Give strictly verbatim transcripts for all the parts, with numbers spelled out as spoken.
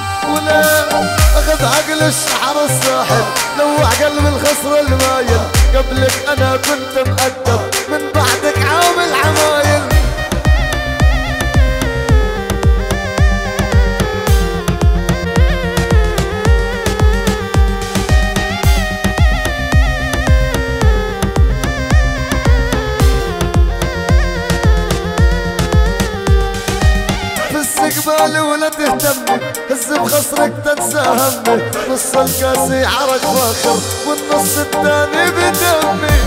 ولا اخذ عقل الشحر الساحل، لوع قلب الخصر المايل. قبلك انا كنت مؤدب، من بعدك عامل عمايل. استقبالي ولا تهتمي، هز بخصرك تنسى همي. نص الكاسي عرق فاخر والنص الثاني بدمي.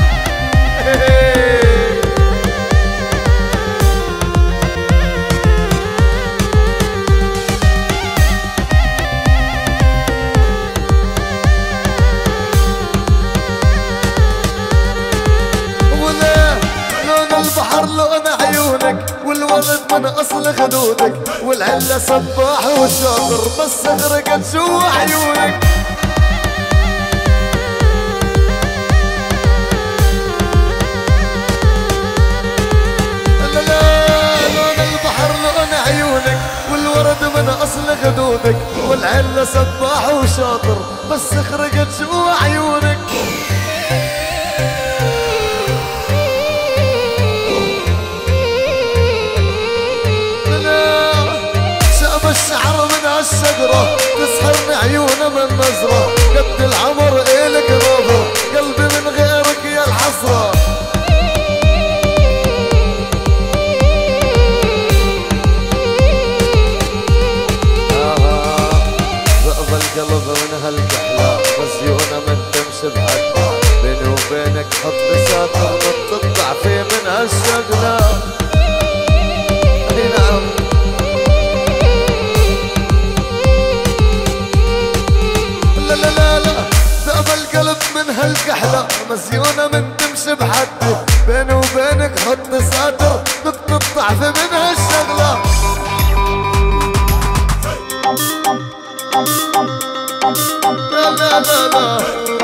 ولا لون البحر لون عيونك، والورد من اصل خدودك. والعلة سباح وشاطر بس غرقت جوا عيونك. لا لا لون البحر لون عيونك، والورد من اصل خدودك. والعلة سباح وشاطر بس غرقت جوا عيونك. الشعر من هالشجرة تسحرني عيونه من نظرة. قد العمر إلك نظرة، قلبي من غيرك يا الحسرة. ذأب القلب من هالكحلة، مزيونة من تمشي بحدها. بيني وبينك حط ساتر، ما تطلع فيه من هالشغلة. اي نعم لا لا لا ذأب القلب من هالكحلة، مزيونة من تمشي بحدي. بيني وبينك حط ساتر، نقطة ضعف من هالشغلة. لا لا لا لا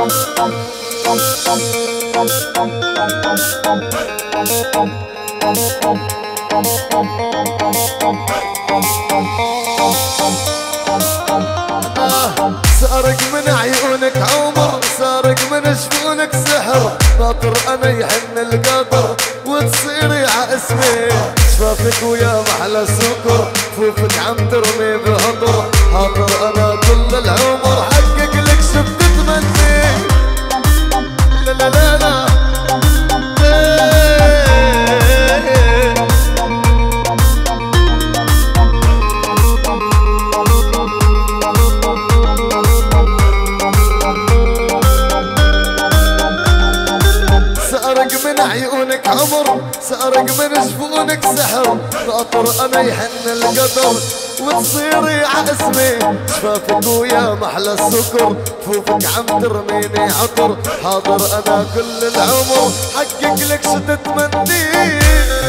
سارق من عيونك عمر، سارق من جفونك سحر. ناطر انا يحن القدر وتصيري ع اسمي. شفافك ويا محلى سكر، فوفك عم ترمي بعطر. حاضر انا كل العمر، حقق لك شفت تمني. لا لا لا لا من عيونك عمر، سارق من جفونك سحر. ناطر انا يحن القدر وتصيري ع اسمي. شفافك ويا محلى السكر، فوفك عم ترميني عطر. حاضر انا كل العمر، حقق لك شو تتمني.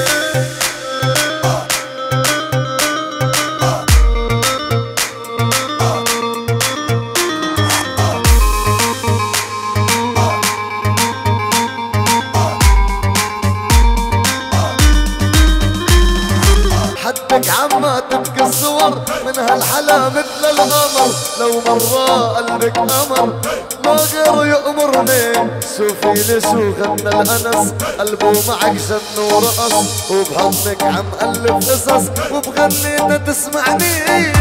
حدك عما تبكي الصور، من هالحلا مثل القمر. لو مرة قلبك أمر، ما غيره يأمرني. شوفي لي شو غنى الأنس، قلبه معك جن ورقص. وبحضنك عم ألف قصص، وبغني تسمعني.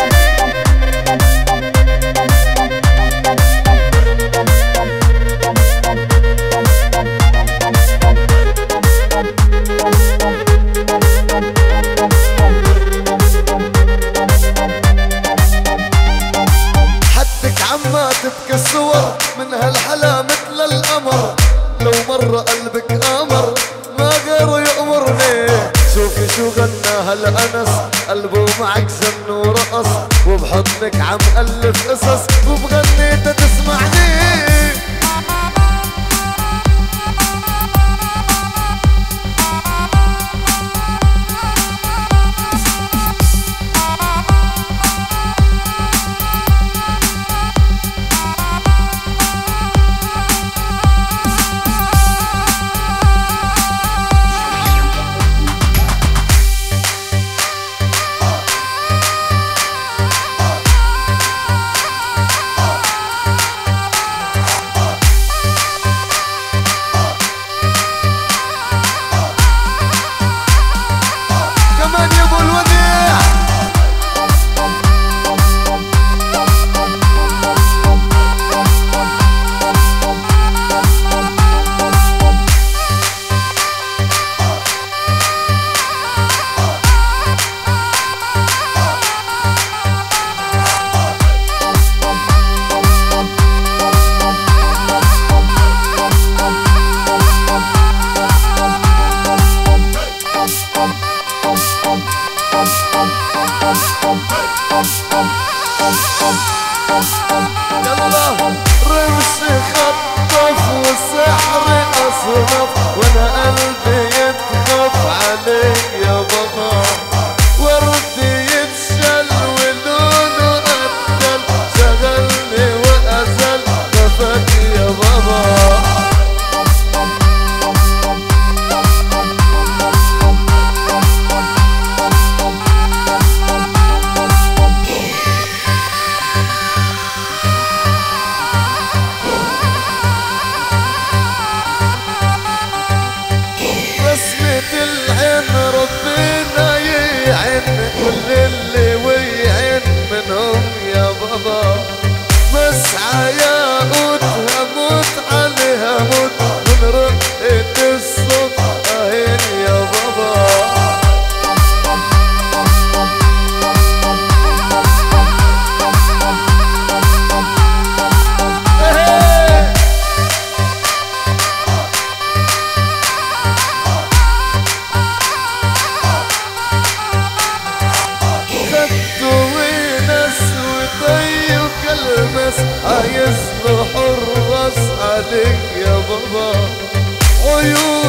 عما تبكي الصور، من هالحلا مثل القمر. لو مرة قلبك أمر، ما غيره يأمرني. شوفي شو غنى هالأنس، قلبه معك زن ورقص. وبحضنك عم ألف قصص، وبغني تسمعني. يلا رمش خطف والسحر اصرف وانا قلبي يتخف عليك يا بابا، وردي يتشل ولونه قتل شغلني وازل كفاك يا بابا. العين ربنا يعين كل اللي ويعين منهم يا بابا، مسعى يا قوت هموت عليها موت من رقة الصوت اهين يا بابا. عايز له حراس عليك يا بابا، عيون